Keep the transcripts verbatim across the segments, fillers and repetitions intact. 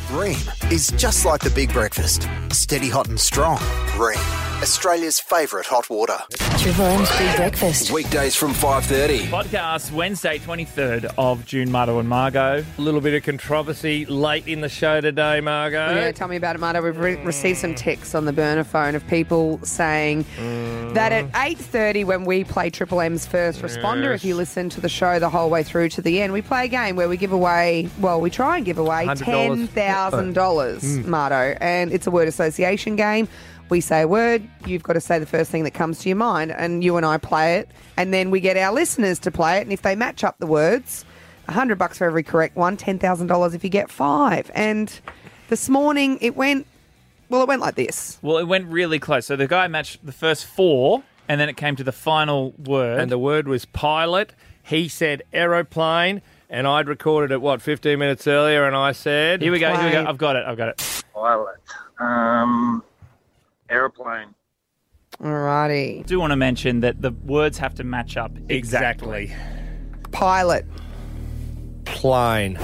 Ream is just like the big breakfast. Steady hot and strong. Ream, Australia's favourite hot water. Triple M's Big Breakfast. Weekdays from five thirty. Podcast Wednesday, twenty-third of June, Marto and Margot. A little bit of controversy late in the show today, Margot. Yeah, tell me about it, Marta. We've re- received some texts on the burner phone of people saying Mm. that at eight thirty when we play Triple M's First Responder, Yes. if you listen to the show the whole way through to the end, we play a game where we give away, well, we try and give away one hundred dollars. ten thousand dollars, Mm. Marto. And it's a word association game. We say a word, you've got to say the first thing that comes to your mind, and you and I play it, and then we get our listeners to play it, and if they match up the words, one hundred bucks for every correct one, ten thousand dollars if you get five. And this morning it went, well, it went like this. Well, it went really close. So the guy matched the first four, and then it came to the final word. And the word was pilot. He said aeroplane, and I'd recorded it, what, fifteen minutes earlier, and I said... Here we go, here we go. Plane. I've got it, I've got it. Pilot. Um, aeroplane. Alrighty. I do want to mention that the words have to match up exactly. Exactly. Pilot. Plane.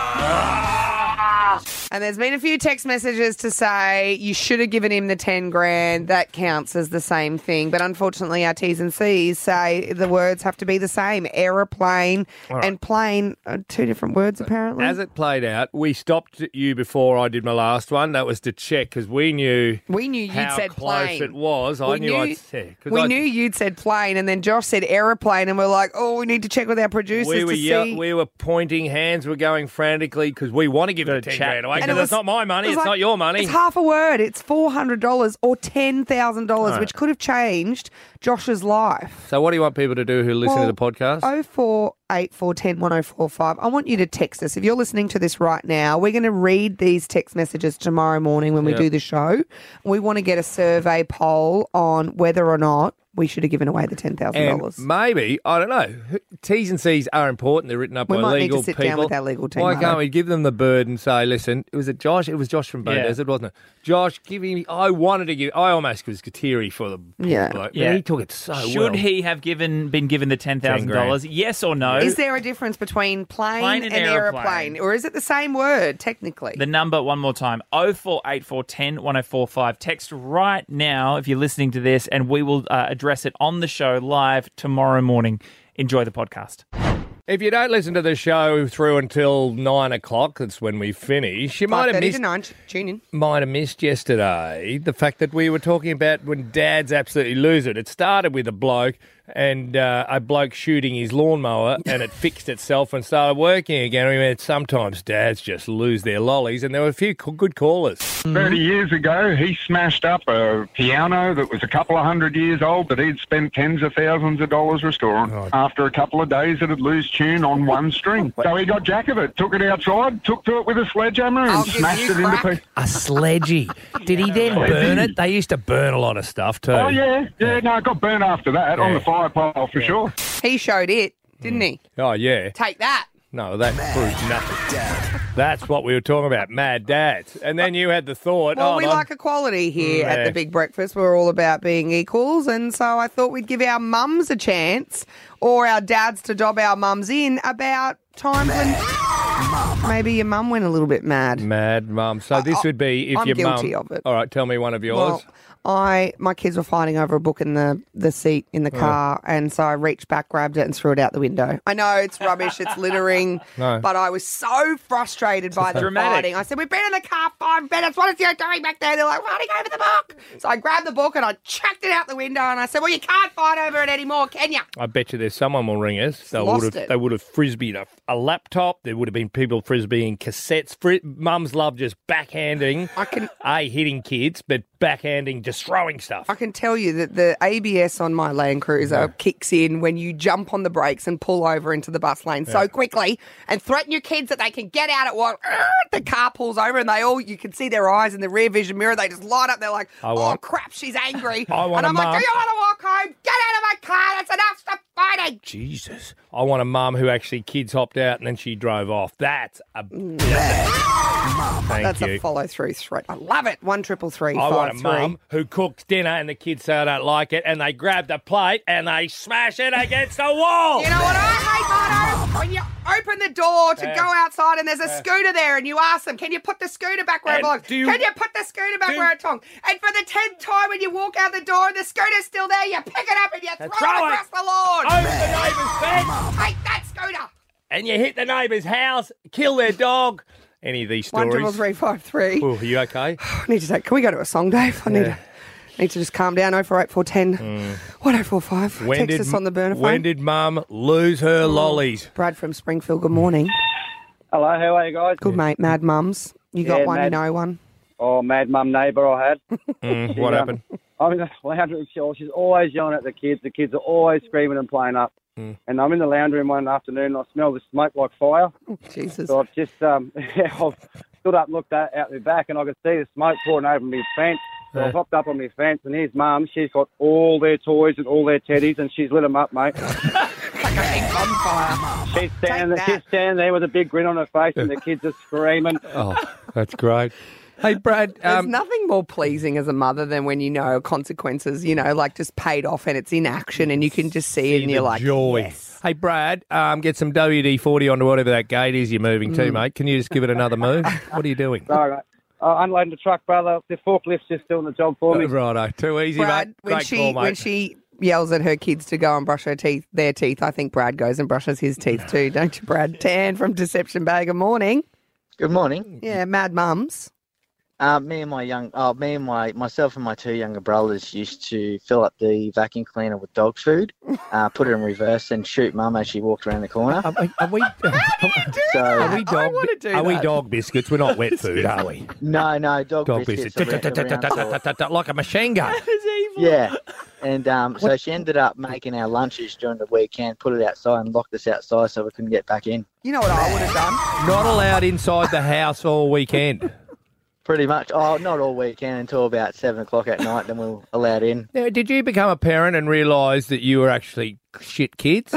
And there's been a few text messages to say you should have given him the ten grand. That counts as the same thing. But unfortunately, our T's and C's say the words have to be the same. Aeroplane right. and plane are two different words, apparently. As it played out, we stopped you before I did my last one. That was to check, because we knew we knew you'd how said close plane. it was. I We knew, knew- I'd say. 'cause We I- knew you'd said plane, and then Josh said aeroplane, and we're like, oh, we need to check with our producers we were to yell- see. we were pointing, hands were going frantically because we want to give Gotta the ten chat. grand away And it because was- it's not my money, it was it's like- not your money. It's half a word. It's four hundred dollars or ten thousand dollars, Right. which could have changed Josh's life. So what do you want people to do who listen Well, to the podcast? oh four eight four one zero one oh four five. I want you to text us. If you're listening to this right now, we're going to read these text messages tomorrow morning when we Yep. do the show. We want to get a survey poll on whether or not we should have given away the ten thousand and dollars. maybe, I don't know, T's and C's are important. They're written up We by might need legal to sit people. down with our legal team, Why Marto. can't we give them the bird and say, listen, was it Josh? It was Josh from Bone Yeah. Desert, wasn't it? Josh, give him, I wanted to give, I almost was Kateri for the Yeah. bloke. Yeah. Yeah. He took it so well. Should he have given been given the ten thousand dollars? Yes or no? Is there a difference between plane, Plane and, and aeroplane? aeroplane. Or is it the same word, technically? The number one more time, oh four eight four one oh one oh four five. Text right now if you're listening to this, and we will uh, address it on the show live tomorrow morning. Enjoy the podcast. If you don't listen to the show through until nine o'clock, that's when we finish, you might have five thirty missed to nine. Tune in. might have missed yesterday the fact that we were talking about when dads absolutely lose it. It started with a bloke and uh, a bloke shooting his lawnmower, and it fixed itself and started working again. I mean, sometimes dads just lose their lollies, and there were a few co- good callers. thirty years ago, he smashed up a piano that was a couple of hundred years old that he'd spent tens of thousands of dollars restoring. After a couple of days, it'd lose tune on one string. So he got jack of it, took it outside, took to it with a sledgehammer and I'll give smashed you it into crack. pieces. A sledgy. Did he then burn it? They used to burn a lot of stuff too. Oh, yeah. Yeah, no, it got burnt after that on Yeah. the fire pile for sure. He showed it, didn't he? Oh, yeah. Take that. No, that proves nothing. That's what we were talking about, mad dads. And then you had the thought, Well, oh, we I'm- like equality here Mm, at yeah. the Big Breakfast. We're all about being equals. And so I thought we'd give our mums a chance, or our dads to dob our mums in about times when maybe your mum went a little bit mad. Mad mum. So this would be if I'm your mum... guilty of it. All right, tell me one of yours. Well, I my kids were fighting over a book in the, the seat in the car, and so I reached back, grabbed it, and threw it out the window. I know it's rubbish, it's littering, No. but I was so frustrated by the Dramatic. fighting. I said, "We've been in the car five minutes. What is you doing back there?" They're like, "Fighting over the book." So I grabbed the book and I chucked it out the window, and I said, "Well, you can't fight over it anymore, can you?" I bet you there's someone will ring us. They Lost would have. it. They would have frisbeed a, a laptop. There would have been people frisbeeing cassettes. Fri- Mums love just backhanding. I can A, hitting kids, but backhanding, just throwing stuff. I can tell you that the A B S on my Land Cruiser kicks in when you jump on the brakes and pull over into the bus lane so quickly and threaten your kids that they can get out at what the car pulls over, and they all, you can see their eyes in the rear vision mirror. They just light up. They're like, I oh, want- crap, she's angry. I want and a I'm like, mum. do you want to walk home? Get out of my car. That's enough. Stop fighting. Jesus. I want a mum who actually kids hopped out and then she drove off. That's a... Thank That's you. a follow through threat. I love it. One triple three I want a five mum three. who cooks dinner and the kids say I don't like it and they grab the plate and they smash it against the wall. You know what I hate, Marto? When you open the door to Yeah. go outside and there's a scooter there and you ask them, can you put the scooter back where And it belongs? do you- Can you put the scooter back do- where it belongs? And for the tenth time when you walk out the door and the scooter's still there, you pick it up and you throw it throw it. across the lawn. Over the neighbour's fence, Take that scooter. and you hit the neighbour's house, kill their dog. Any of these One stories? triple three five three. Oh, are you okay? I need to take. Can we go to a song, Dave? I need Yeah. to. Need to just calm down. Oh four eight four ten. One oh four five. Text us on the burner phone. When did Mum lose her lollies? Brad from Springfield. Good morning. Hello, how are you guys? Good mate. Mad mums. You got Yeah, one. mad- You know one. Oh, mad mum neighbour I had. Mm, what um, happened? I'm in the lounge room. she- She's always yelling at the kids. The kids are always screaming and playing up. Mm. And I'm in the lounge room one afternoon and I smell the smoke like fire. Jesus. So I've just um, I've stood up and looked out, out the back and I could see the smoke pouring over my fence. So Yeah. I hopped up on my fence and here's Mum. She's got all their toys and all their teddies and she's lit them up, mate. Like a big bonfire. She's standing, Take she's that. standing there with a big grin on her face and the kids are screaming. Oh, that's great. Hey, Brad. There's Um, nothing more pleasing as a mother than when you know consequences, you know, like just paid off and it's in action and you can just see, it and the you're like, joy. yes. Hey, Brad, um, get some W D forty onto whatever that gate is you're moving Mm. to, mate. Can you just give it another move? What are you doing? All right. Uh, unloading the truck, brother. The forklift's just doing the job for me. Righto. Too easy, Brad, mate. when Great she call, mate. when she yells at her kids to go and brush her teeth, their teeth, I think Brad goes and brushes his teeth too, don't you, Brad? Tan from Deception Bay. Good morning. Good morning. Yeah, mad mums. Uh, me and my young, oh, me and my myself and my two younger brothers used to fill up the vacuum cleaner with dog food, uh, put it in reverse, and shoot Mum as she walked around the corner. Are, are we, So are we dog, wanna do are we that. dog biscuits? We're not wet food, are we? no, no, dog, Dog biscuits. biscuits. around- around sort of- Like a machine gun. yeah, and um, so she ended up making our lunches during the weekend, put it outside, and locked us outside so we couldn't get back in. You know what I would have done? Not allowed inside the house all weekend. Pretty much. Oh, not all weekend until about seven o'clock at night. Then we were allowed in. Now, did you become a parent and realise that you were actually shit kids?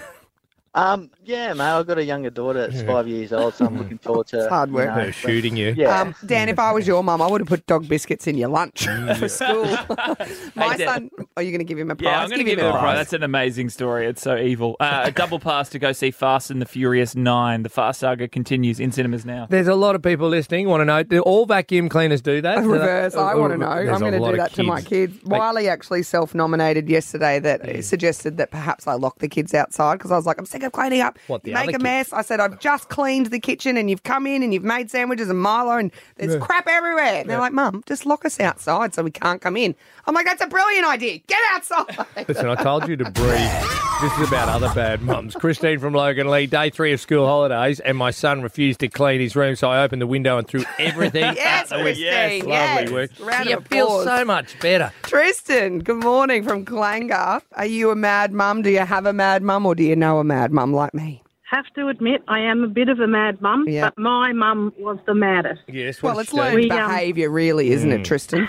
Um, yeah, mate. I've got a younger daughter that's five years old, so I'm looking forward to It's hard work. you know, Her shooting you. Yeah. Um, Dan, if I was your mum, I would have put dog biscuits in your lunch for school. My Hey, Dan. son, are you going to give him a prize? Yeah, I'm going to give, him it a prize. That's an amazing story. It's so evil. Uh, a double pass to go see Fast and the Furious nine. The Fast saga continues in cinemas now. There's a lot of people listening want to know, do all vacuum cleaners do that? Reverse. I want to know. There's I'm a going to lot do of that to my kids. kids. Wiley actually self-nominated yesterday that suggested that perhaps I lock the kids outside because I was like, I'm sick of cleaning up. What, the you make other a mess. I said, I've just cleaned the kitchen and you've come in and you've made sandwiches and Milo and there's crap everywhere. And they're like, Mum, just lock us outside so we can't come in. I'm like, that's a brilliant idea. Get outside. Listen, I told you to breathe. This is about other bad mums. Christine from Logan Lee, day three of school holidays, and my son refused to clean his room, so I opened the window and threw everything Yes, out the window. Christine. Yes, lovely yes. work. Round You of feel applause. so much better. Tristan, good morning from Clangar. Are you a mad mum? Do you have a mad mum or do you know a mad mum like me? Have to admit, I am a bit of a mad mum, Yeah. but my mum was the maddest. Yes, Well, what it's did she do? learned We, um, behaviour, really, isn't it, Tristan?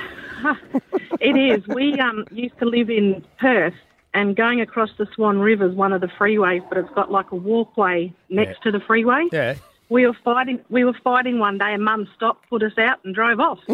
It is. We um, used to live in Perth, and going across the Swan River is one of the freeways, but it's got like a walkway next Yeah. to the freeway. Yeah. We were fighting. We were fighting one day, and Mum stopped, put us out, and drove off.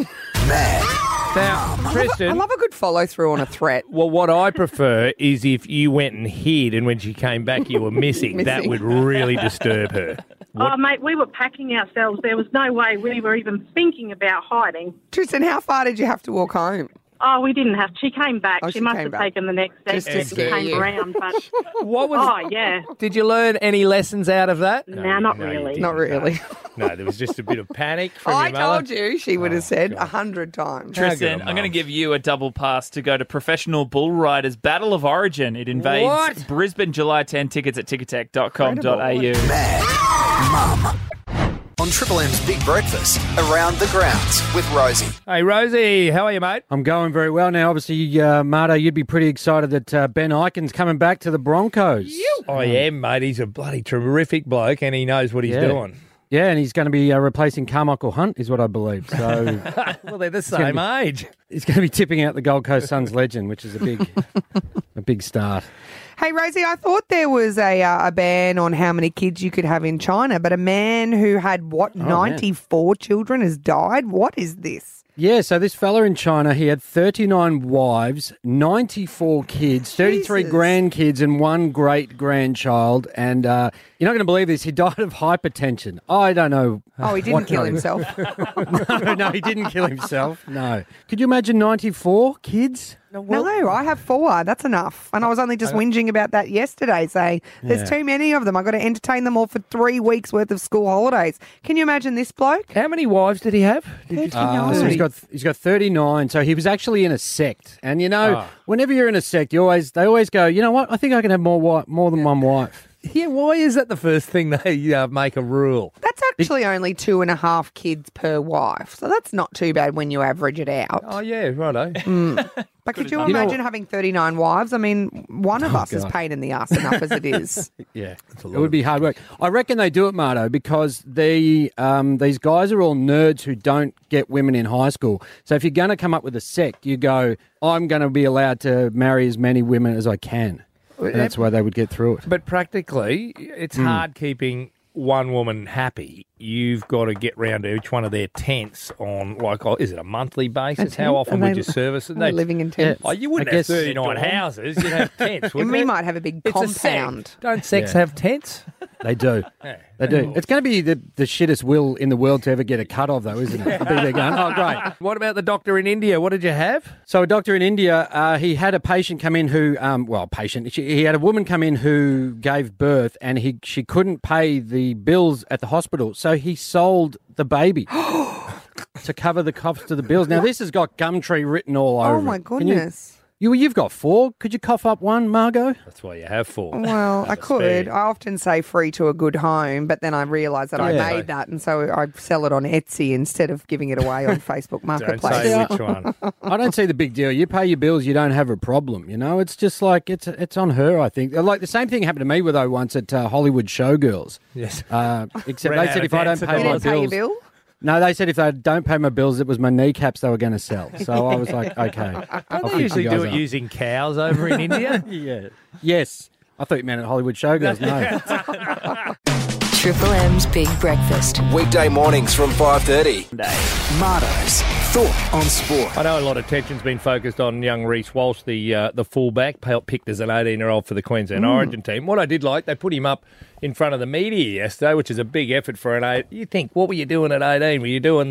Now, I Tristan, love a good follow through on a threat. well, what I prefer is if you went and hid and when she came back you were missing. That Missing. would really disturb her. Oh, mate, we were packing ourselves. There was no way we were even thinking about hiding. Tristan, how far did you have to walk home? Oh, we didn't have. She came back. Oh, she, she must came have back. taken the next Just exit to scare and came you. around. But What was? oh, yeah, Did you learn any lessons out of that? no, not no, you really. didn't. Not really. No, there was just a bit of panic from I your mother. told you, she would have said a hundred times. How Tristan, good a I'm going to mum. give you a double pass to go to Professional Bull Riders Battle of Origin. It invades What? Brisbane July tenth. Tickets at ticketek dot com dot a u. On Triple M's Big Breakfast, Around the Grounds with Rosie. Hey, Rosie, how are you, mate? I'm going very well now. Obviously, uh, Marto, you'd be pretty excited that uh, Ben Ikin's coming back to the Broncos. I am, mate. He's a bloody terrific bloke and he knows what he's Yeah. doing. Yeah, and he's going to be uh, replacing Carmichael Hunt, is what I believe. So Well, they're the gonna same be- age. he's going to be tipping out the Gold Coast Suns legend, which is a big, a big start. Hey, Rosie, I thought there was a uh, a ban on how many kids you could have in China, but a man who had, what, man. ninety-four children has died? What is this? Yeah, so this fella in China, he had thirty-nine wives, ninety-four kids, thirty-three Jesus. grandkids, and one great-grandchild. And uh, you're not going to believe this, he died of hypertension. I don't know. Oh, he didn't what kill knows. himself. no, no, he didn't kill himself. No. Could you imagine ninety-four kids? No, I have four. That's enough. And I was only just whinging about that yesterday, saying there's Yeah. too many of them. I've got to entertain them all for three weeks worth of school holidays. Can you imagine this bloke? How many wives did he have? Did you Uh, so he's got he's got thirty-nine. So he was actually in a sect, and you know, Oh. whenever you're in a sect, you always they always go, you know what? I think I can have more wife, more than one wife. Yeah, why is that the first thing they uh, make a rule? That's actually only two and a half kids per wife. So that's not too bad when you average it out. Oh, yeah, righto. But could you You know imagine what- having thirty-nine wives? I mean, one of Oh, us is God. pain in the ass enough as it is. Yeah, it would be hard work. I reckon they do it, Marto, because the um, these guys are all nerds who don't get women in high school. So if you're going to come up with a sect, you go, I'm going to be allowed to marry as many women as I can. And that's why they would get through it. But practically, it's Hmm. hard keeping one woman happy. You've got to get round to each one of their tents on, like, oh, is it a monthly basis? How tent? often Are would they- you service it? are they living in tents? Oh, you wouldn't I have guess- thirty-nine houses. You'd have tents, wouldn't we you? might have a big It's a sect. compound. Don't sects Yeah. have tents? They do. They do. It's going to be the, the shittest will in the world to ever get a cut of, though, isn't it? Be there going, oh, great. What about the doctor in India? What did you have? So a doctor in India, uh, he had a patient come in who, um, well, patient, she, he had a woman come in who gave birth and he she couldn't pay the bills at the hospital, so he sold the baby to cover the cost of the bills. Now, this has got Gumtree written all over Oh, my it. Can you- goodness. You, you've got four. Could you cough up one, Margot? That's why you have four. Well, I could. I often say free to a good home, but then I realise that Yeah. I made that, and so I sell it on Etsy instead of giving it away on Facebook Don't Marketplace. say which one. I don't see the big deal. You pay your bills, you don't have a problem. You know, it's just like it's it's on her. I think like the same thing happened to me with though once at uh, Hollywood Showgirls. Yes. Uh, except Ran they out said of if I don't dance at pay You my didn't pay your bills, bill? no, they said if they don't pay my bills, it was my kneecaps they were going to sell. So I was like, okay. Don't I'll they fix usually you do guys it up. using cows over in India? Yeah. Yes. I thought you meant at Hollywood Showgirls. No. Triple M's Big Breakfast. Weekday mornings from five thirty. Marto's Thought on Sport. I know a lot of attention's been focused on young Reece Walsh, the uh, the fullback, picked as an eighteen-year-old for the Queensland Origin team. What I did like, they put him up in front of the media yesterday, which is a big effort for an eight. You think, what were you doing at eighteen? Were you doing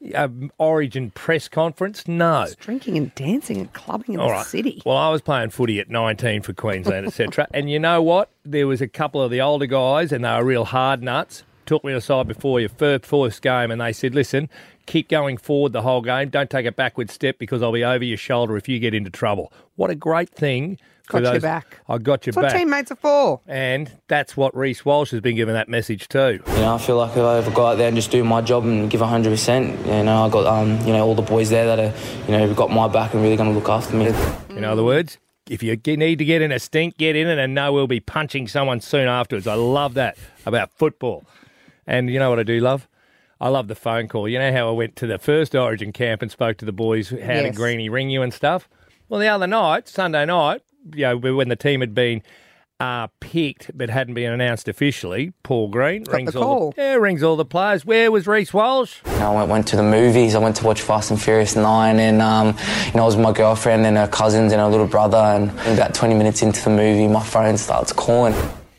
an Origin press conference? No. Drinking and dancing and clubbing in All the right. city. Well, I was playing footy at nineteen for Queensland, et cetera. And you know what? There was a couple of the older guys, and they were real hard nuts. Took me aside before your first, first game, and they said, listen, keep going forward the whole game. Don't take a backward step because I'll be over your shoulder if you get into trouble. What a great thing. for Got your those- back. I got your That's what back. teammates are for. And that's what Reece Walsh has been given that message too. You know, I feel like if I ever go out there and just do my job and give one hundred percent, you know, I got, um, you know, all the boys there that are, you know, got my back and really going to look after me. In other words, if you ge- need to get in a stink, get in it and know we'll be punching someone soon afterwards. I love that about football. And you know what I do love? I love the phone call. You know how I went to the first Origin camp and spoke to the boys, how did Yes. Greenie ring you and stuff? Well, the other night, Sunday night, you know, when the team had been uh, picked but hadn't been announced officially, Paul Green Got rings the all call. the, yeah, rings all the players. Where was Reece Walsh? You know, I went, went to the movies. I went to watch Fast and Furious nine, and um, you know, it was my girlfriend and her cousins and her little brother. And about twenty minutes into the movie, my phone starts calling.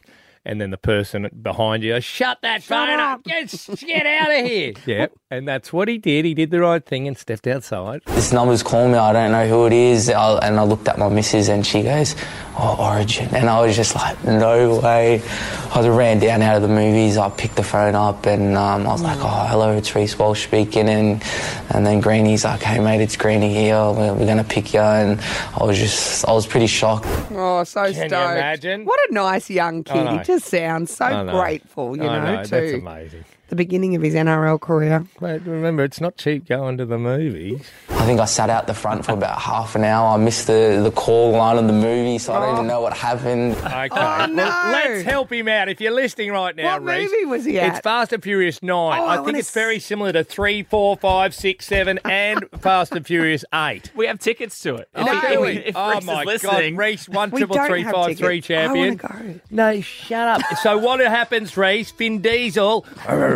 And then the person behind you, shut that phone up, get, get out of here. Yeah, and that's what he did. He did the right thing and stepped outside. This number's calling me. I don't know who it is. I, and I looked at my missus, and she goes, "Oh, Origin." And I was just like, "No way!" I ran down out of the movies. I picked the phone up, and um, I was like, "Oh, hello, it's Reece Walsh speaking." And and then Greenie's like, "Hey, mate, it's Greenie here. We're, we're gonna pick you." And I was just, I was pretty shocked. Oh, so Can stoked. you imagine? What a nice young kid. I know. He just sounds so I know. grateful, you I know, know, to that's amazing. the beginning of his N R L career. But remember, it's not cheap going to the movies. I think I sat out the front for about half an hour. I missed the, the call line of the movie, so I don't even know what happened. Okay, Oh, no. well, let's help him out. If you're listening right now, What Reece, movie was he at? It's Fast and Furious nine. Oh, I I think wanna it's very similar to three, four, five, six, seven, and Fast and Furious eight. We have tickets to it. Oh, If, do if, we? if Oh Reece my is listening, God, Reece, one We triple don't three have five three tickets. I champion. wanna go. No, shut up. So what happens, Reece? Vin Diesel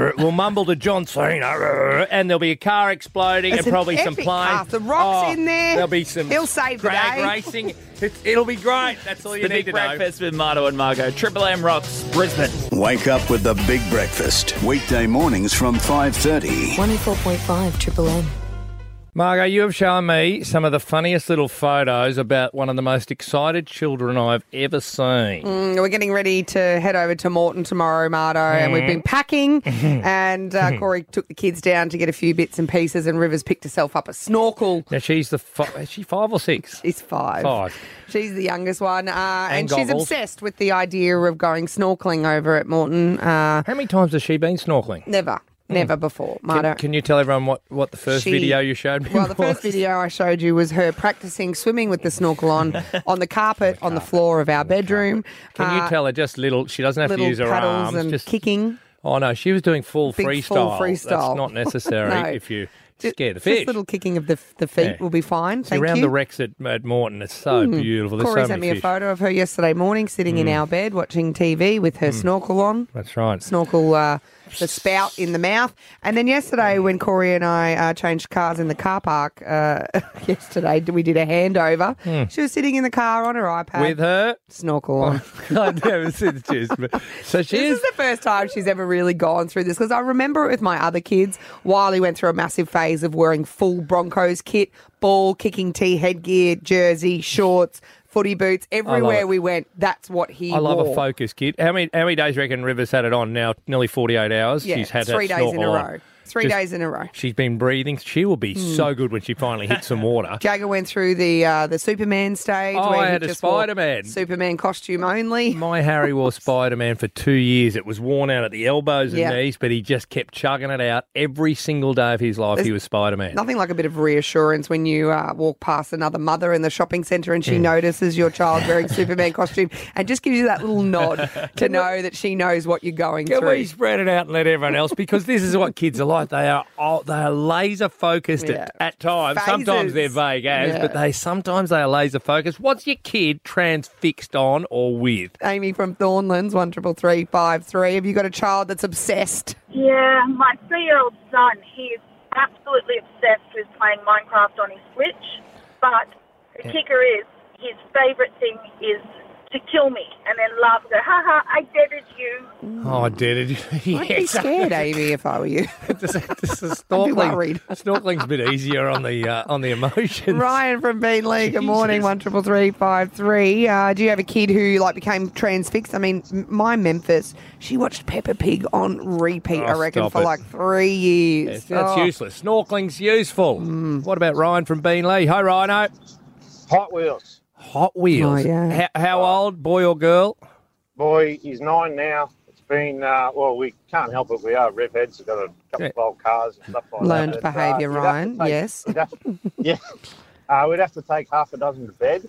we'll mumble to John Cena, and there'll be a car exploding It's and probably an some epic planes. cast. The Rock's Oh, in there. There'll be some He'll save the drag day. racing. It's, it'll be great. That's all you The need Big to Breakfast with Marto and Margot. Triple M rocks Brisbane. Wake up with the Big Breakfast. Weekday mornings from five thirty. one oh four point five Triple M. Margot, you have shown me some of the funniest little photos about one of the most excited children I've ever seen. Mm, we're getting ready to head over to Moreton tomorrow, Marto, and we've been packing. and uh, Corey took the kids down to get a few bits and pieces, and Rivers picked herself up a snorkel. Now, she's the fi- is she five or six? She's five. Five. She's the youngest one, uh, and, And she's goggles. obsessed with the idea of going snorkeling over at Moreton. Uh, How many times has she been snorkeling? never. Never before, Marto. Can, can you tell everyone what, what the first She- video you showed me Well, the was? first video I showed you was her practicing swimming with the snorkel on, on the carpet, on the floor of our bedroom. Can you Uh, tell her just little, she doesn't have to little use her paddles arms. and just kicking. Oh, no, she was doing full Big freestyle. full freestyle. That's not necessary No. if you Just- scare the fish. Just little kicking of the the feet Yeah. will be fine. See, Thank around you. the wrecks at, at Moreton, it's so Mm. beautiful. There's Corey so sent many me a fish. photo of her yesterday morning sitting in Mm. our bed watching T V with her snorkel on. That's right. Snorkel, uh, the spout in the mouth. And then yesterday when Corey and I uh, changed cars in the car park, uh, yesterday we did a handover. Hmm. She was sitting in the car on her iPad. With her? Snorkel on. I've never seen this. but- So she This is. is the first time she's ever really gone through this because I remember it with my other kids. Wiley went through a massive phase of wearing full Broncos kit, ball, kicking tee, headgear, jersey, shorts, footy boots. Everywhere it. we went, that's what he I love wore. a focus kid. How many how many days do you reckon Rivers had it on now? Nearly forty-eight hours. Yeah, She's had three that days in a snorkel on. row. Three Just- days in a row. She's been breathing. She will be Mm. so good when she finally hits some water. Jagger went through the uh, the Superman stage. Oh, where I he had a just wore Spider-Man. Superman costume only. My Harry wore Spider-Man for two years. It was worn out at the elbows and Yeah. knees, but he just kept chugging it out every single day of his life. There's he was Spider-Man. Nothing like a bit of reassurance when you uh, walk past another mother in the shopping centre and she Mm. notices your child wearing Superman costume and just gives you that little nod to know that she knows what you're going Can through. we spread it out and let everyone else? Because this is what kids are like. They are oh, they are laser focused Yeah. at, at times. Sometimes Phases. they're vague as, Yeah. but they sometimes they are laser focused. What's your kid transfixed on or with? Amy from Thornlands, one triple three five three. Have you got a child that's obsessed? Yeah, my three-year-old son, he's absolutely obsessed with playing Minecraft on his Switch, but the Yeah. kicker is his favourite thing is to kill me and then laugh and go, ha ha, I deaded you. Oh, did it? I'd be scared, Amy, if I were you. This is I'd be snorkeling. worried. Snorkeling's a bit easier on the uh, on the emotions. Ryan from Beanley, good morning, Jesus. one triple three five three. Uh, do you have a kid who like became transfixed? I mean, m- my Memphis, she watched Peppa Pig on repeat, Oh, I reckon, stop for it. like three years. Yes, that's Oh. useless. Snorkeling's useful. What about Ryan from Beanley? Hi, Rhino. Hot Wheels. Hot Wheels. Oh, yeah. How, how old, boy or girl? Boy, he's nine now. It's been, uh, well, we can't help it. We are rev heads. We've got a couple Yeah. of old cars and stuff like Learned that. But, uh, behaviour, you'd have to Ryan, take- yes. you'd have- yeah. Uh, we'd have to take half a dozen to bed.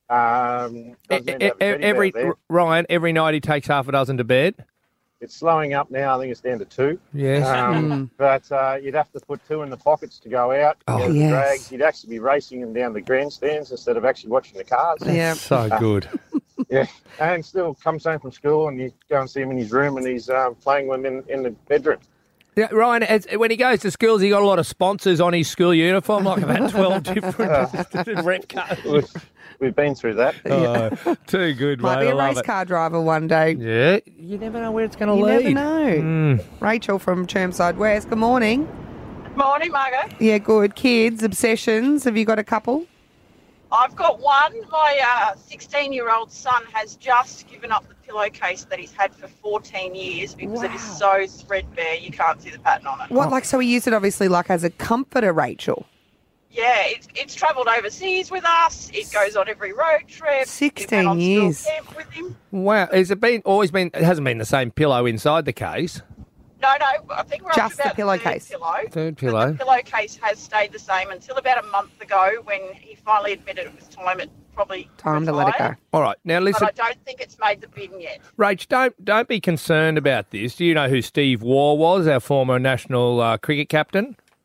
Um, doesn't mean to E- have a teddy every bear there. Ryan, every night he takes half a dozen to bed. It's slowing up now. I think it's down to two. Yes. Um, But uh, you'd have to put two in the pockets to go out. Oh, There's the yes. drags. You'd actually be racing them down the grandstands instead of actually watching the cars. Yeah. So good. Yeah, and still comes home from school and you go and see him in his room and he's um, playing with him in, in the bedroom. Yeah, Ryan, as, when he goes to schools, he got a lot of sponsors on his school uniform, like about twelve different rep codes. We've, we've been through that. Oh, too good, Might mate. be I a love race it. car driver one day. Yeah, you never know where it's going to You lead. never know. Mm. Rachel from Chermside West, good morning. Morning, Margot. Yeah, good. Kids, obsessions, have you got a couple? I've got one. My sixteen-year-old son has just given up the pillowcase that he's had for fourteen years because it is so threadbare you can't see the pattern on it. What, like, so he used it obviously like as a comforter, Rachel? Yeah, it's, it's travelled overseas with us. It goes on every road trip. sixteen We've been on school years. camp with him. Wow, has it been always been? It hasn't been the same pillow inside the case. No, no, I think we're Just up the to about pillowcase. third pillow. Third pillow. The pillowcase has stayed the same until about a month ago when he finally admitted it was time it probably Time to let it go. retired. All right, now listen, But I don't think it's made the bin yet. Rach, don't don't be concerned about this. Do you know who Steve Waugh was, our former national uh, cricket captain?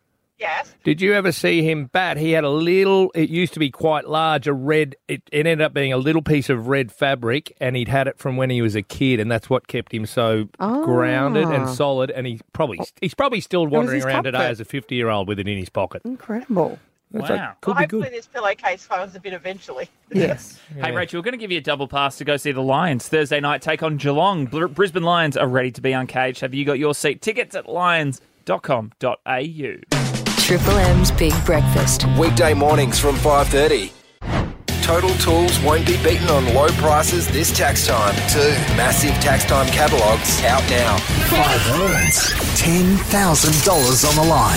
Yes. Did you ever see him bat? He had a little, it used to be quite large, a red, it, it ended up being a little piece of red fabric, and he'd had it from when he was a kid, and that's what kept him so Ah. grounded and solid, and he probably he's probably still wandering his around today comfort. as a fifty-year-old with it in his pocket. Incredible. That's Wow. like, could Well, be hopefully good. this pillowcase folds a bit eventually. Yes. Hey, Rachel, we're going to give you a double pass to go see the Lions Thursday night. Take on Geelong. Br- Brisbane Lions are ready to be uncaged. Have you got your seat? Tickets at lions dot com dot a u. Triple M's Big Breakfast. Weekday mornings from five thirty. Total Tools won't be beaten on low prices this tax time. Two massive tax time catalogues out now. Five words, ten thousand dollars on the line.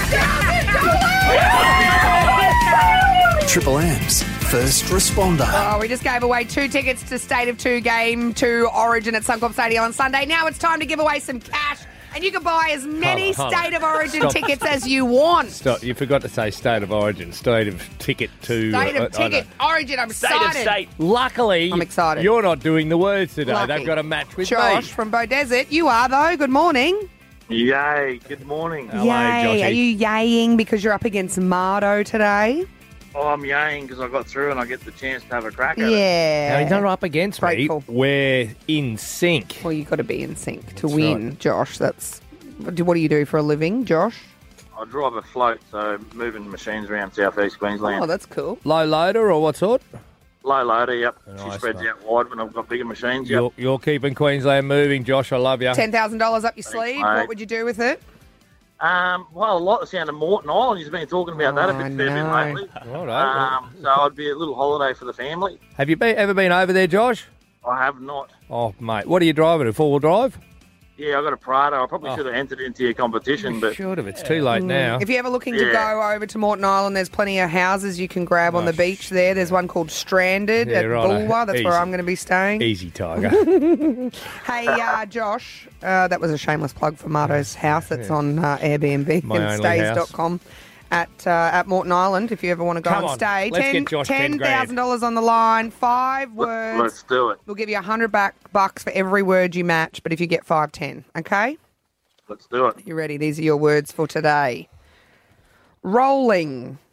Triple M's first responder. Oh, we just gave away two tickets to State of Two game to Origin at Suncorp Stadium on Sunday. Now it's time to give away some cash, and you can buy as many Hold on, hold on. State of Origin Stop. tickets as you want. Stop, you forgot to say state of origin, state of ticket to... State uh, of I don't ticket, know. Origin, I'm State of excited. state. Luckily, I'm excited. you're not doing the words today. Lucky. They've got a match with Josh me. from Bow Desert, you are though. Good morning. Yay, good morning. Hello, Yay. Joshy. Are you yaying because you're up against Mardo today? Oh, I'm yaying because I got through and I get the chance to have a crack at it. Yeah. Now, he's not up against Grateful. me. We're in sync. Well, you've got to be in sync to That's win, right. Josh. That's what do what do you do for a living, Josh? I drive a float, so moving machines around southeast Queensland. Oh, that's cool. Low loader or what sort? Low loader, yep. Nice, she spreads mate. out wide when I've got bigger machines, yep. You're, you're keeping Queensland moving, Josh. I love you. Ten thousand dollars up your sleeve. mate. What would you do with it? Um, well, I like the sound of Morton Island. You've been talking about that a Oh, bit, I fair bit know. lately. All right. Um, so I'd be a little holiday for the family. Have you been, ever been over there, Josh? I have not. Oh, mate. What are you driving? A four-wheel drive? Yeah, I got a Prado. I probably Oh. should have entered into your competition, but Should have. It's too late now. If you're ever looking to Yeah. go over to Morton Island, there's plenty of houses you can grab on Oh, the beach there. There's one called Stranded Yeah, at righto. Bulwa. That's where Easy. I'm going to be staying. Easy, Tiger. Hey, uh, Josh, uh, that was a shameless plug for Mardo's house. It's on uh, Airbnb My and only stays house. dot com at uh, at Morton Island if you ever want to go Come and on, stay. let's get Josh ten ten grand. thousand dollars on the line, five words. let's do it. We'll give you a hundred back bucks for every word you match, but if you get five, ten, okay? Let's do it. You ready? These are your words for today. Rolling,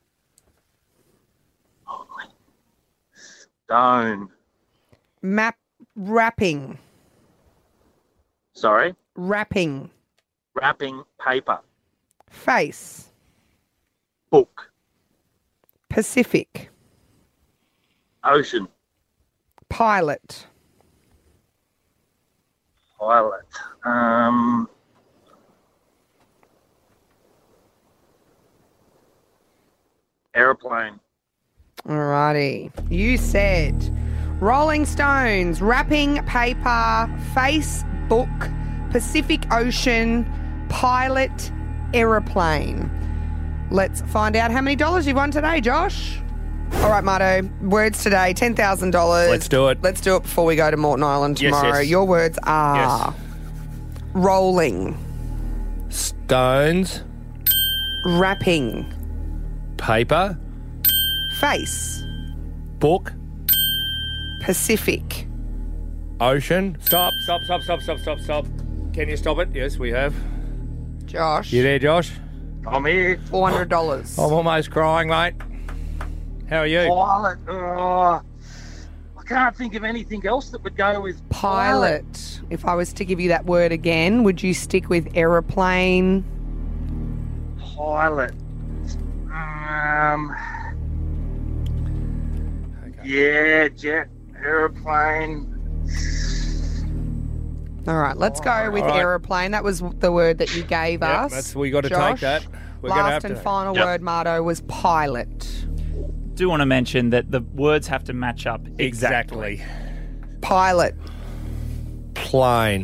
Stone. map, wrapping, Sorry. wrapping, Wrapping paper. face, Book. Pacific, Ocean. pilot, Pilot. Um, aeroplane. Alrighty. You said Rolling Stones, wrapping paper, Facebook, Pacific Ocean, pilot, aeroplane. Let's find out how many dollars you've won today, Josh. All right, Marto, words today, ten thousand dollars. Let's do it. Let's do it before we go to Morton Island Yes, tomorrow. yes. Your words are rolling, Stones, wrapping, paper, face, book, Pacific. ocean. Stop, stop, stop, stop, stop, stop, stop. Can you stop it? Yes, we have. Josh, You there, Josh? I'm here. four hundred dollars. I'm almost crying, mate. How are you? Pilot. Oh, I can't think of anything else that would go with Pilot. If I was to give you that word again, would you stick with aeroplane? Pilot. Um. Yeah, jet, aeroplane. All right, let's go with All right. aeroplane. That was the word that you gave Yep, us. that's we got to Josh. take that. We're gonna Last have and to. final Yep. word, Marto, was pilot. Do want to mention that the words have to match up exactly. Exactly. Pilot. Plane.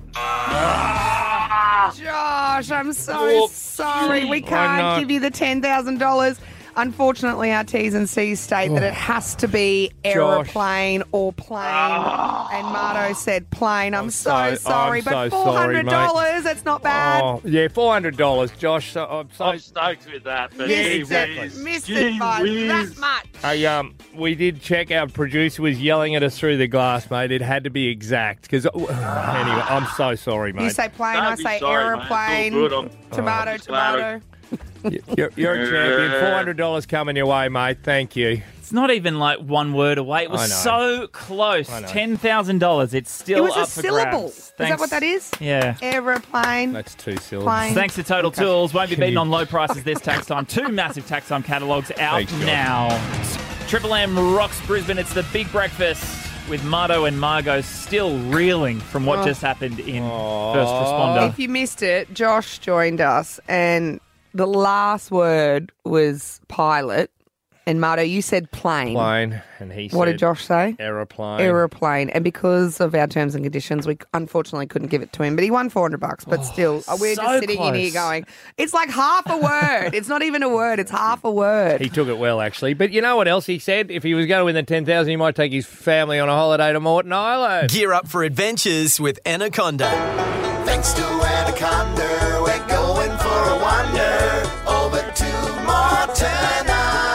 Josh, I'm so Whoops. sorry. We I can't know. give you the ten thousand dollars. Unfortunately, our T's and C's state that it has to be aeroplane or plane. And Marto said plane. I'm, I'm so, so- sorry, I'm but so four hundred dollars, sorry, mate. that's not bad. Oh, yeah, four hundred dollars, Josh. So, I'm so. I'm stoked with that. But Missed gee it. whiz. Missed Gee it by whiz. that much. Hey, um, we did check. Our producer was yelling at us through the glass, mate. It had to be exact. Because anyway, I'm so sorry, mate. You say plane, Don't I be say sorry, mate. It's all aeroplane. good. I'm- Tomato, I'm just glad I- tomato. You're, you're a champion. four hundred dollars coming your way, mate. Thank you. It's not even like one word away. It was I know. so close. I know. ten thousand dollars. It's still It was up a for syllable. grabs. Is Thanks. that what that is? Yeah. Aeroplane. That's two syllables. Plane. Thanks to Total Okay. Tools. Won't be Can beaten you- on low prices this tax time. Two massive tax time catalogues out Thanks, John. now. Triple M rocks Brisbane. It's the big breakfast with Mardo and Margot still reeling from what Oh. just happened in First Responder. If you missed it, Josh joined us, and the last word was pilot. And Mardo, you said plane. Plane, and he What said did Josh say? aeroplane. Aeroplane. And because of our terms and conditions, we unfortunately couldn't give it to him. But he won four hundred bucks. But still, we're so just sitting in here close. going, it's like half a word. It's not even a word. It's half a word. He took it well, actually. But you know what else he said? If he was going to win the ten thousand, he might take his family on a holiday to Morton Island. Gear up for adventures with Anaconda. Thanks to Anaconda, we're going for a wander over to Martin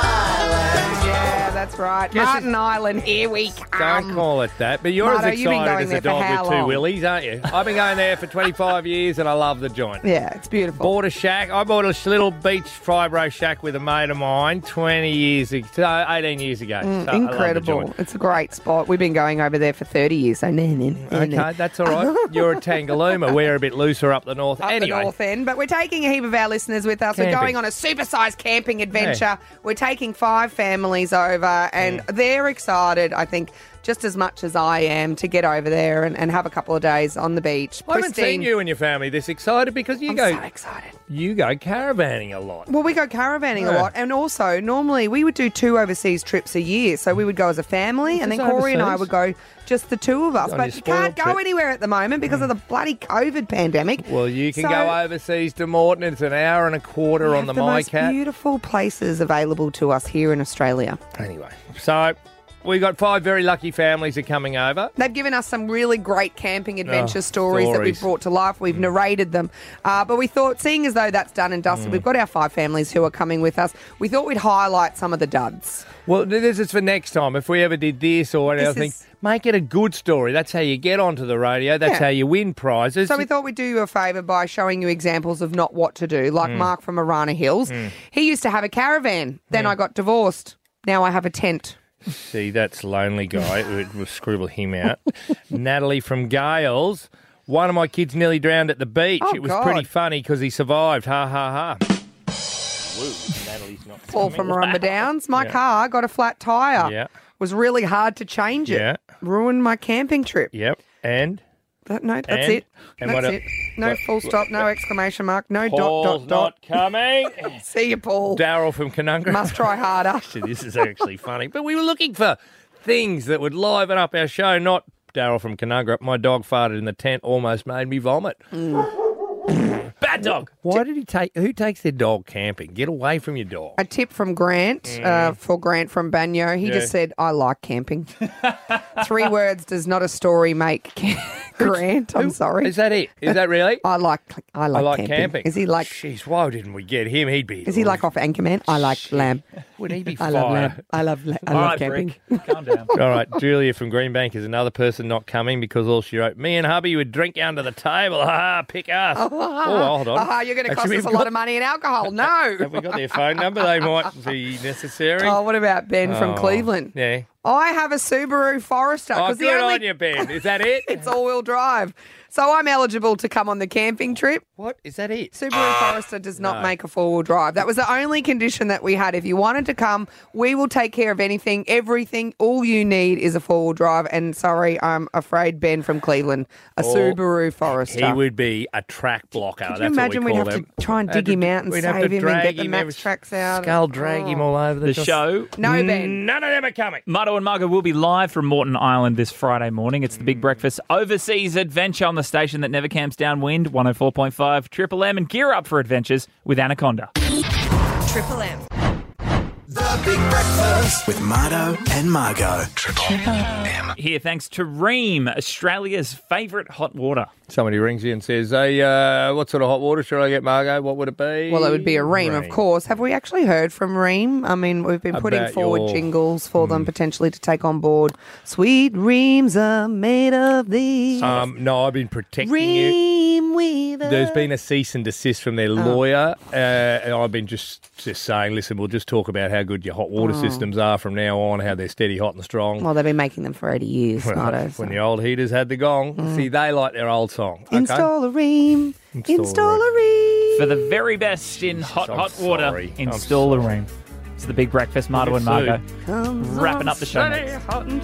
Island. Yeah, that's right. Yes, Martin Island, here we come. Don't call it that. But you're Mardo, as you've been excited going as there a for dog how with two long? willies, aren't you? I've been going there for twenty-five years and I love the joint. Yeah, it's beautiful. Bought a shack. I bought a little beach fibro shack with a mate of mine twenty years ago, eighteen years ago. Mm, So I love the incredible. joint. It's a great spot. We've been going over there for thirty years. So, no, no, no, no. Okay, that's all right. You're a Tangalooma. We're a bit looser up the north. Up anyway, the north end. But we're taking a heap of our listeners with us. Camping. We're going on a supersized camping adventure. We're taking five families over, and they're excited, I think, just as much as I am, to get over there and, and have a couple of days on the beach. I haven't seen you and your family this excited because you I'm go so excited. You go caravanning a lot. Well, we go caravanning a Yeah. lot, and also normally we would do two overseas trips a year. So we would go as a family, and This then is Corey and I overseas? would go just the two of us. On But your you can't spoiled go trip. anywhere at the moment because of the bloody COVID pandemic. Well, you can So- go overseas to Morton. It's an hour and a quarter We on the have the most MyCat. beautiful places available to us here in Australia. Anyway, so we got five very lucky families are coming over. They've given us some really great camping adventure Oh, stories, that we've stories. brought to life. We've narrated them. Uh, but we thought, seeing as though that's done and dusted, Mm. we've got our five families who are coming with us. We thought we'd highlight some of the duds. Well, this is for next time. If we ever did this or This anything, is- make it a good story. That's how you get onto the radio. That's Yeah. how you win prizes. So we thought we'd do you a favour by showing you examples of not what to do, like Mm. Mark from Arana Hills. Mm. He used to have a caravan. Then I got divorced. Now I have a tent. See, that's lonely guy. We'll scribble him out. Natalie from Gales. One of my kids nearly drowned at the beach. Oh, it was God. pretty funny because he survived. Ha, ha, ha. Woo, Natalie's not Paul coming. from Marumba Downs. My Yeah. car got a flat tyre. Yeah. Was really hard to change it. Yeah. Ruined my camping trip. Yep. And? That, no, that's And? it. And that's what el- it. No what- full stop, no exclamation mark, no Paul's dot, dot, not coming. dot. See you, Paul. Daryl from Conundrum. Must try harder. Actually, this is actually funny. But we were looking for things that would liven up our show, not Daryl from Conundrum. My dog farted in the tent, almost made me vomit. Bad dog. Why did he take? Who takes their dog camping? Get away from your dog. A tip from Grant, uh, for Grant from Banyo. He Mm. Yeah. just said, I like camping. Three words does not a story make, Grant. I'm sorry. Is that it? Is that really? I like I like, I like camping. camping. Is he like Jeez, why didn't we get him? He'd be. Is he like off Anchorman? I like lamb. Would he be I love fire? lamb. I love la- I All love right, camping. Brick, calm down. All right, Julia from Greenbank is another person not coming because all she wrote, me and hubby would drink under the table. Ha, pick us. Oh, hold on. Ah, you're going to cost Actually, us a we've lot got- of money in alcohol. No. Have we got their phone number? They might be necessary. Oh, what about Ben from Oh, Cleveland? Yeah. I have a Subaru Forester. Oh, 'cause the good only- on you, Ben. Is that it? It's all-wheel drive. So I'm eligible to come on the camping trip. What? Is that it? Subaru Forester does not No. make a four-wheel drive. That was the only condition that we had. If you wanted to come, we will take care of anything, everything. All you need is a four-wheel drive. And sorry, I'm afraid Ben from Cleveland, a Or Subaru Forester. He would be a track blocker. Could you That's imagine what we we'd call have them. to try and Had dig to- him out and we'd have save to him and drag get the him max every- tracks out? Skull drag him all over the, The just- show. No, Ben. None of them are coming. Mardo and Margo will be live from Morton Island this Friday morning. It's the Big Breakfast Overseas Adventure on the station that never camps downwind, one oh four point five Triple M, and gear up for adventures with Anaconda. Triple M. The Big Breakfast with Mardo and Margo. Triple M. Here, thanks to Ream, Australia's favourite hot water. Somebody rings you and says, hey, uh, what sort of hot water should I get, Margo? What would it be? Well, it would be a Ream, of course. Have we actually heard from Ream? I mean, we've been putting About forward your- jingles for them potentially to take on board. Sweet Reams are made of these. Um, no, I've been protecting you. Ream Weaver. There's been a cease and desist from their lawyer, uh, and I've been just, just saying, listen, we'll just talk about how good your hot water Oh. systems are from now on, how they're steady, hot and strong. Well, they've been making them for eighty years, Well, Mardo, so. when the old heaters had the gong. Mm. See, they like their old song. Okay? Install a Ream. Install Install a Ream. For the very best in hot, I'm hot water, sorry. I'm install a Ream. It's the Big Breakfast, Mardo and Margo. Wrapping up the show next.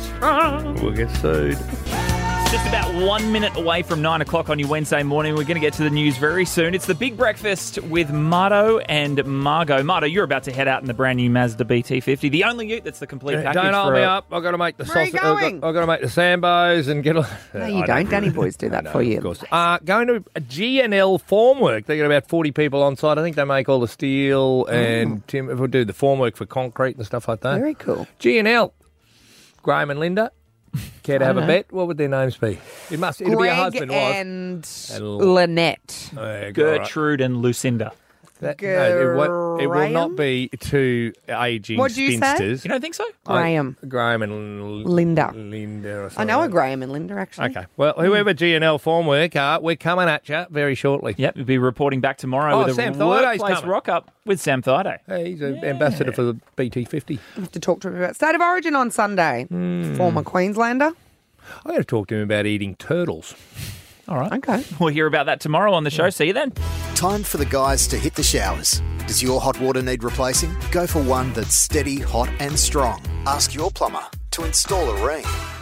We'll get sued. Just about one minute away from nine o'clock on your Wednesday morning. We're going to get to the news very soon. It's the Big Breakfast with Mardo and Margo. Mardo, you're about to head out in the brand new Mazda B T fifty. The only ute that's the complete package. Don't hold for me a- up. I've got to make the Where are you sausage. I've going? got, I've got to make the sambos and get. A, No, you I don't. Danny boys do that know, for you. Of course. Uh, going to a G N L formwork. They got about forty people on site. I think they make all the steel and tim. We'll do the formwork for concrete and stuff like that. Very cool. G N L. Graham and Linda. Care to I have a know. bet? What would their names be? It must. It'll be a Greg husband wife. and And- Lynette. Uh, Gertrude and Lucinda. That, no, it, won't- it will not be two aging What'd you say? spinsters. You don't think so? Graham. I- Graham and L- Linda. Linda or I something. know a Graham and Linda, actually. Okay. Well, whoever G N L formwork are, we're coming at you very shortly. Yep, we'll be reporting back tomorrow Oh, with Sam a Thaiday workplace coming. rock up with Sam Thaiday. Hey, he's an ambassador for the B T fifty. I have to talk to him about State of Origin on Sunday. Hmm. Former Queenslander. I got to talk to him about eating turtles. All right. Okay. We'll hear about that tomorrow on the show. See you then. Time for the guys to hit the showers. Does your hot water need replacing? Go for one that's steady, hot and strong. Ask your plumber to install a Ream.